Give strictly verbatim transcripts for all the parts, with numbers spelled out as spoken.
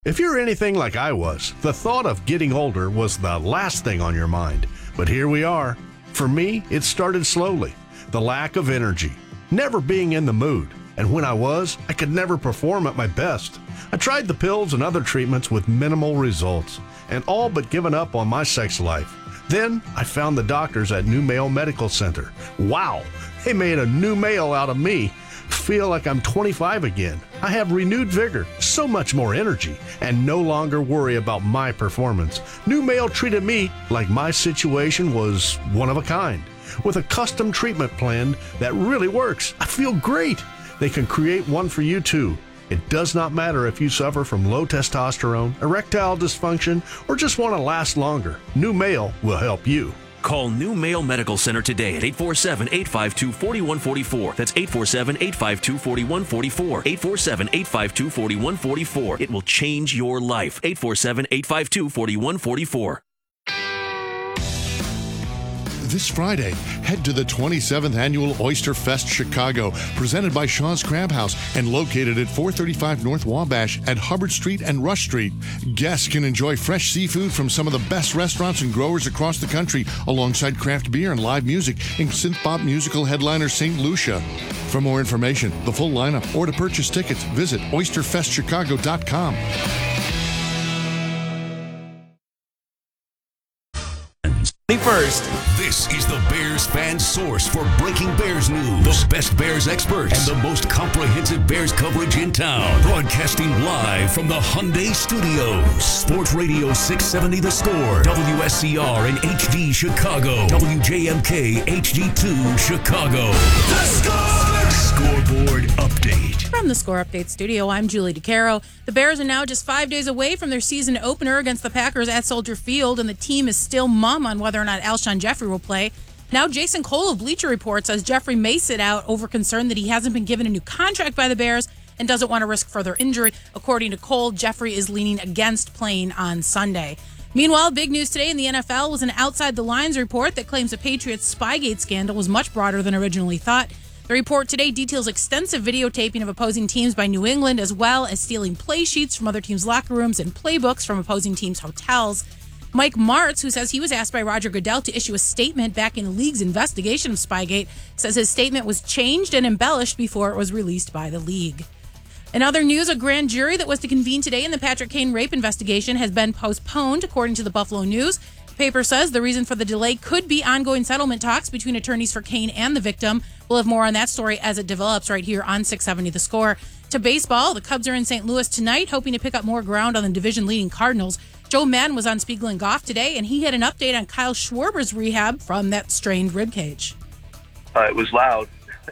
If you're anything like I was, the thought of getting older was the last thing on your mind. But here we are. For me, it started slowly. The lack of energy, never being in the mood. And when I was, I could never perform at my best. I tried the pills and other treatments with minimal results, and all but given up on my sex life. Then I found the doctors at New Male Medical Center. Wow, they made a new male out of me. Feel like I'm twenty-five again. I have renewed vigor, so much more energy, and no longer worry about my performance. New Male treated me like my situation was one of a kind, with a custom treatment plan that really works. I feel great. They can create one for you too. It does not matter if you suffer from low testosterone, erectile dysfunction, or just want to last longer. New Male will help you. Call New Male Medical Center today at eight four seven, eight five two, four one four four. That's eight four seven, eight five two, four one four four. eight four seven, eight five two, four one four four. It will change your life. eight four seven, eight five two, four one four four. This Friday, head to the twenty-seventh Annual Oyster Fest Chicago, presented by Shaw's Crab House and located at four thirty-five North Wabash at Hubbard Street and Rush Street. Guests can enjoy fresh seafood from some of the best restaurants and growers across the country, alongside craft beer and live music and synth-pop musical headliner Saint Lucia. For more information, the full lineup, or to purchase tickets, visit oyster fest chicago dot com. First. This is the Bears fan source for breaking Bears news. The best Bears experts and the most comprehensive Bears coverage in town. Broadcasting live from the Hyundai Studios. Sports Radio six seventy The Score. W S C R and H D Chicago. W J M K H D two Chicago. The Score! Scoreboard update. From the Score Update studio, I'm Julie DeCaro. The Bears are now just five days away from their season opener against the Packers at Soldier Field, and the team is still mum on whether or not Alshon Jeffrey will play. Now Jason Cole of Bleacher Report says Jeffrey may sit out over concern that he hasn't been given a new contract by the Bears and doesn't want to risk further injury. According to Cole, Jeffrey is leaning against playing on Sunday. Meanwhile, big news today in the N F L was an Outside the Lines report that claims the Patriots' Spygate scandal was much broader than originally thought. The report today details extensive videotaping of opposing teams by New England, as well as stealing play sheets from other teams' locker rooms and playbooks from opposing teams' hotels. Mike Martz, who says he was asked by Roger Goodell to issue a statement back in the league's investigation of Spygate, says his statement was changed and embellished before it was released by the league. In other news, a grand jury that was to convene today in the Patrick Kane rape investigation has been postponed, according to the Buffalo News. The paper says the reason for the delay could be ongoing settlement talks between attorneys for Kane and the victim. We'll have more on that story as it develops right here on six seventy The Score. To baseball, the Cubs are in Saint Louis tonight, hoping to pick up more ground on the division-leading Cardinals. Joe Madden was on Spiegel and Goff today, and he had an update on Kyle Schwarber's rehab from that strained ribcage. Uh, it was loud.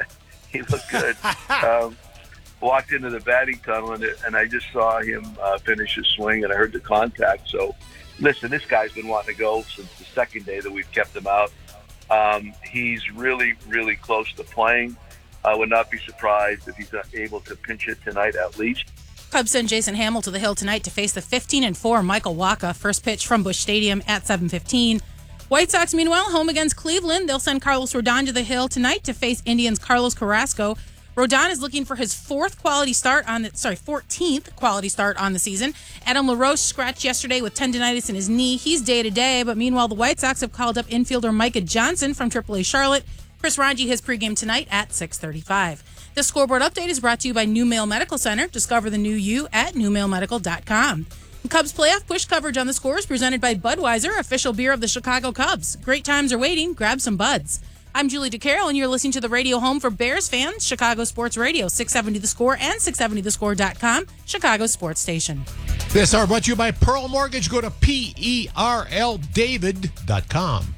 He looked good. um, walked into the batting tunnel, and, it, and I just saw him uh, finish his swing, and I heard the contact. So, listen, this guy's been wanting to go since the second day that we've kept him out. Um, he's really, really close to playing. I would not be surprised if he's able to pinch it tonight at least. Cubs send Jason Hamill to the Hill tonight to face the fifteen and four Michael Wacha. First pitch from Busch Stadium at seven fifteen. White Sox, meanwhile, home against Cleveland. They'll send Carlos Rodon to the Hill tonight to face Indians' Carlos Carrasco. Rodon is looking for his fourth quality start on the sorry fourteenth quality start on the season. Adam LaRoche scratched yesterday with tendonitis in his knee. He's day to day, but meanwhile, the White Sox have called up infielder Micah Johnson from triple A Charlotte. Chris Ranji his pregame tonight at six thirty-five. This scoreboard update is brought to you by New Male Medical Center. Discover the new you at new male medical dot com. Cubs playoff push coverage on the Score is presented by Budweiser, official beer of the Chicago Cubs. Great times are waiting. Grab some buds. I'm Julie DeCarroll, and you're listening to the radio home for Bears fans, Chicago Sports Radio, six seventy The Score and six seventy the score dot com, Chicago Sports Station. This hour brought to you by Pearl Mortgage. Go to P E R L David dot com.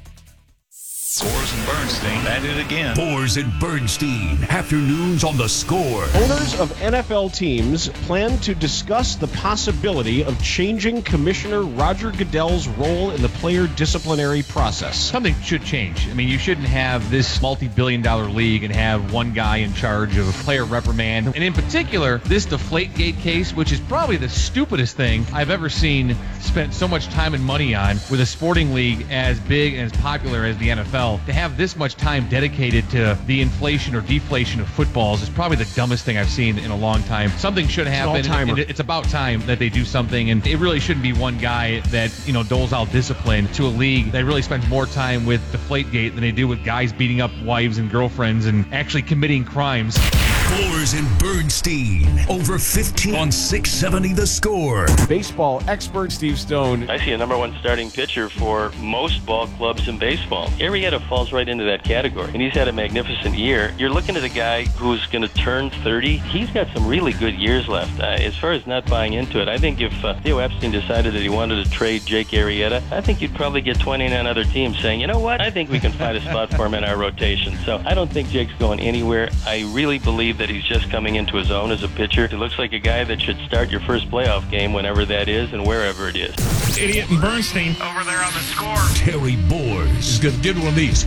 Boers and Bernstein at it again. Boers and Bernstein, afternoons on The Score. Owners of N F L teams plan to discuss the possibility of changing Commissioner Roger Goodell's role in the player disciplinary process. Something should change. I mean, you shouldn't have this multi-billion dollar league and have one guy in charge of a player reprimand. And in particular, this Deflategate case, which is probably the stupidest thing I've ever seen spent so much time and money on with a sporting league as big and as popular as the N F L. L, to have this much time dedicated to the inflation or deflation of footballs is probably the dumbest thing I've seen in a long time. Something should happen. It's an all-timer. And it- it's about time that they do something, and it really shouldn't be one guy that, you know, doles out discipline to a league that really spends more time with Deflategate than they do with guys beating up wives and girlfriends and actually committing crimes. Boers and Bernstein, over fifteen on six seventy The Score. Baseball expert Steve Stone. I see a number one starting pitcher for most ball clubs in baseball. Arrieta falls right into that category, and he's had a magnificent year. You're looking at a guy who's going to turn thirty. He's got some really good years left. Uh, as far as not buying into it, I think if uh, Theo Epstein decided that he wanted to trade Jake Arrieta, I think you'd probably get twenty-nine other teams saying, you know what, I think we can find a spot for him in our rotation. So I don't think Jake's going anywhere. I really believe that he's just coming into his own as a pitcher. He looks like a guy that should start your first playoff game whenever that is and wherever it is. Idiot and Bernstein over there on the Score. Terry Boers. He's going to get one of these.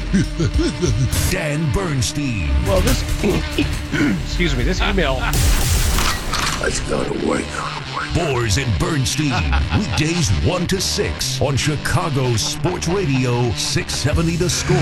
Dan Bernstein. Well, this, excuse me, this email. Let's go to work. Boers and Bernstein. Weekdays one to six on Chicago Sports Radio six seventy The Score.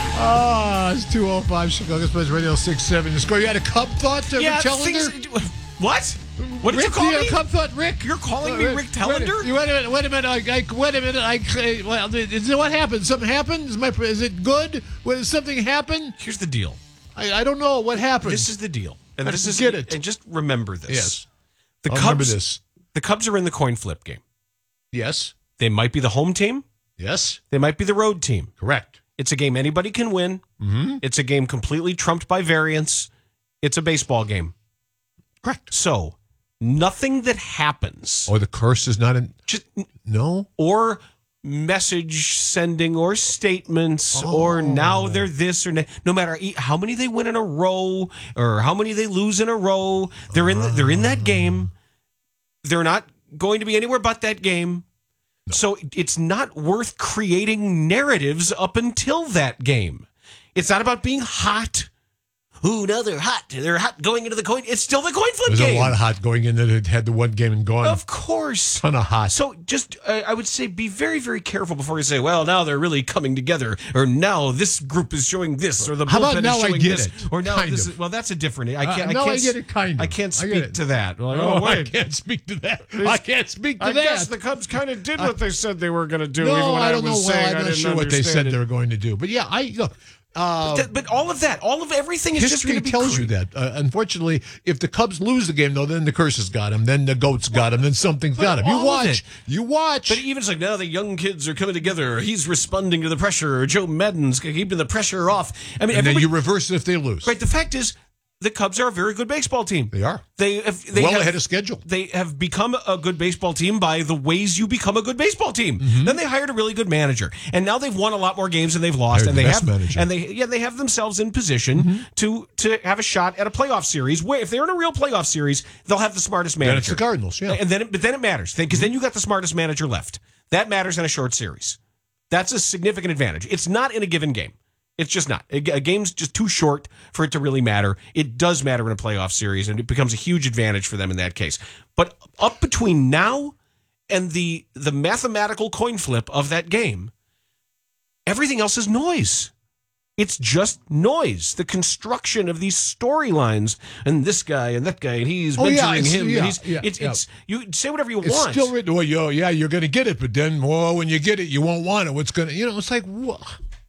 Ah, it's two oh five Chicago Sports Radio six seventy The Score. You had a Cub thought to Yeah, Rick Tellender? things- what? What did Rick, you call you me? had a Cub thought, Rick? You're calling me Uh, Rick wait- Tellender? Wait, wait a minute. Wait a minute. I, I, wait a minute. I, well, is it what happened? Something happened? Is my is it good? When something happened? Here's the deal. I, I don't know what happened. This is the deal. And I this is get it. And just remember this. Yes. The I'll Cubs remember this. The Cubs are in the coin flip game. Yes. They might be the home team. Yes. They might be the road team. Correct. It's a game anybody can win. Mm-hmm. It's a game completely trumped by variance. It's a baseball game. Correct. So, nothing that happens Or the curse is not in. just No. or message sending or statements or now they're this or na- no matter e- how many they win in a row or how many they lose in a row, they're in the, they're in that game. They're not going to be anywhere but that game. No. So it's not worth creating narratives up until that game. It's not about being hot. Ooh, now they're hot. They're hot going into the coin. It's still the coin flip There's game. a lot of hot going in that had the one game and gone. Of course. Ton of hot. So just, uh, I would say, be very, very careful before you say, well, now they're really coming together, or now this group is showing this, or the How about bullpen now is I showing get this, it? or now Kind this of. is, well, that's a different, I Uh, can't, now I I can't, get it, kind of. I can't I get speak it. to that. Like, Oh, oh, I wait. can't speak to that. I can't speak to I that. guess the Cubs kind of did what they said they were going to do. no, even when I I don't was know. Well, saying I'm I not didn't sure what they said understand they it. were going to do. But yeah, I look. Uh, But, but all of that, all of everything is just going history to be tells cre- you that. Uh, unfortunately, if the Cubs lose the game, though, then the curse has got him. Then the goats got him. Then something's But got him. You all of watch. it. You watch. But even it's like now the young kids are coming together. He's responding to the pressure. Joe Madden's keeping the pressure off. I mean, and then everybody- you reverse it if they lose. right. The fact is, the Cubs are a very good baseball team. They are. They have they well have, ahead of schedule. They have become a good baseball team by the ways you become a good baseball team. Mm-hmm. Then they hired a really good manager, and now they've won a lot more games than they've lost. Hired and the they best have manager. and they yeah they have themselves in position Mm-hmm. to to have a shot at a playoff series. Where if they're in a real playoff series, they'll have the smartest manager. Then it's the Cardinals, yeah. And then it, but then it matters because then you got the smartest manager left. That matters in a short series. That's a significant advantage. It's not in a given game. It's just not. A, a game's just too short for it to really matter. It does matter in a playoff series, and it becomes a huge advantage for them in that case. But up between now and the the mathematical coin flip of that game, everything else is noise. It's just noise. The construction of these storylines and this guy and that guy and he's Oh, mentoring yeah, it's- him. yeah, and he's, yeah, it's, yeah. it's you say whatever you It's want. still written. Well, yo, yeah, you're going to get it, but then, well, when you get it, you won't want it. What's going to, you know, it's like, what?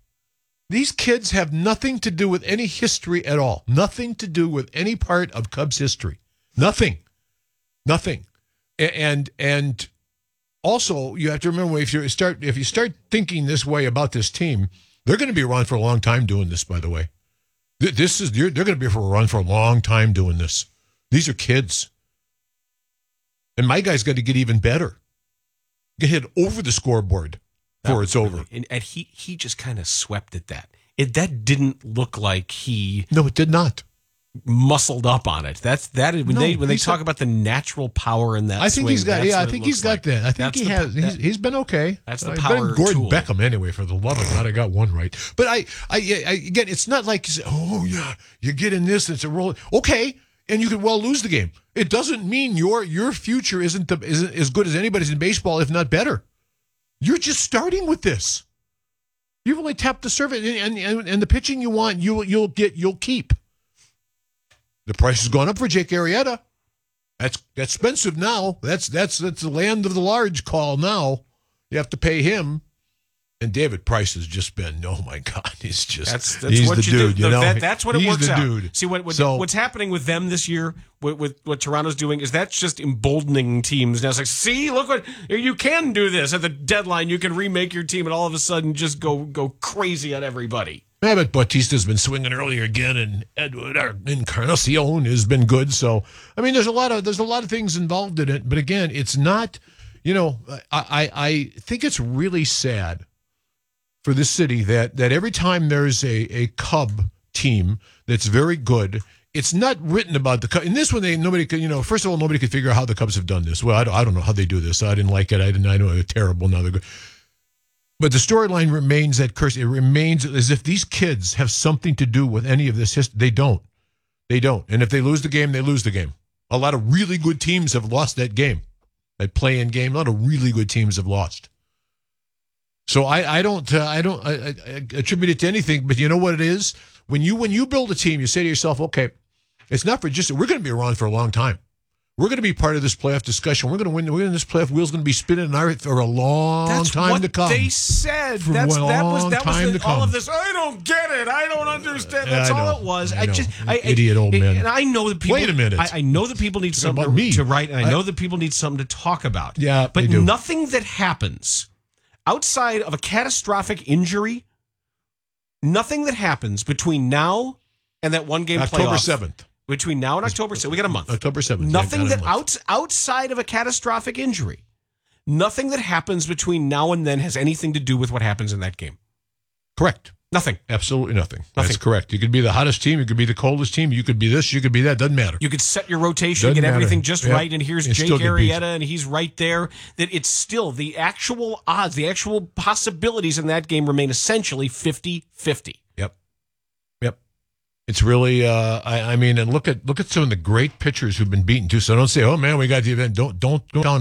These kids have nothing to do with any history at all. Nothing to do with any part of Cubs history. Nothing. Nothing. A- And and also, you have to remember if you start if you start thinking this way about this team, they're going to be around for a long time doing this. By the way, Th- this is you're, they're going to be for a run for a long time doing this. These are kids, and my guy's got to get even better. Get hit over the scoreboard before it's over. And, and he he just kind of swept at that. It that didn't look like he No, it did not. muscled up on it. That's that is when No, they when they he's talk a- about the natural power in that. I think swing, he's got. that's Yeah, I what it think looks he's got like. that. I think That's he the- has. that- He's, he's been okay. That's the Uh, he's power better than Gordon tool. Beckham anyway. For the love of God, I got one right. But I, I, I again, it's not like you say, oh yeah, you get in this, it's a roll. Okay, and you could well lose the game. It doesn't mean your your future isn't the, isn't as good as anybody's in baseball, if not better. You're just starting with this. You've only tapped the surface, and, and and the pitching you want, you you'll get, you'll keep. The price has gone up for Jake Arrieta. That's that's expensive now. That's that's that's the land of the large call now. You have to pay him. And David Price has just been, oh my God, he's just that's, that's he's what the you dude. do. You know, that, that's what it he's works the out. Dude. See what, what so, what's happening with them this year, with, with what Toronto's doing, is that's just emboldening teams. Now it's like, see, look what you can do this at the deadline. You can remake your team, and all of a sudden just go go crazy on everybody. Yeah, but Bautista's been swinging earlier again, and Edward Encarnacion has been good. So I mean, there's a lot of there's a lot of things involved in it. But again, it's not. You know, I I, I think it's really sad for this city that that every time there's a, a Cub team that's very good, it's not written about the Cubs. In this one, they nobody could, you know, first of all, nobody could figure out how the Cubs have done this. Well, I don't, I don't know how they do this. I didn't like it. I didn't. I know they're terrible. Now they're good. But the storyline remains that curse. It remains as if these kids have something to do with any of this history. They don't. They don't. And if they lose the game, they lose the game. A lot of really good teams have lost that game. That play-in game. A lot of really good teams have lost. So I, I don't uh, I don't I, I attribute it to anything, but you know what it is? When you when you build a team, you say to yourself, okay, it's not for just we're going to be around for a long time. We're going to be part of this playoff discussion. We're going to win. We're in this playoff wheel's going to be spinning in our, for a long That's time what to come. They said For that's a that was long that was time the, to all come. of this. I don't get it. I don't understand. That's Yeah, I all know. it was. I I, know. just I, Idiot old I, man. And I know that people. Wait a minute. I, I know that people need Talking something about to, me. to write, and I I- know that people need something to talk about. Yeah, but they do. nothing that happens outside of a catastrophic injury, nothing that happens between now and that one game October playoff. seventh. Between now and October seventh, we got a month. October seventh. Nothing Yeah, got that a month. outs, outside of a catastrophic injury, nothing that happens between now and then has anything to do with what happens in that game. Correct. Nothing. Absolutely nothing. Nothing. That's correct. You could be the hottest team. You could be the coldest team. You could be this. You could be that. Doesn't matter. You could set your rotation, Doesn't get everything matter. just Yep. right, and here's And Jake still get beat. Arrieta, and he's right there. That it's still the actual odds, the actual possibilities in that game remain essentially fifty-fifty. Yep. Yep. It's really, uh, I, I mean, and look at look at some of the great pitchers who've been beaten too. So don't say, oh man, we got the event. Don't don't go down.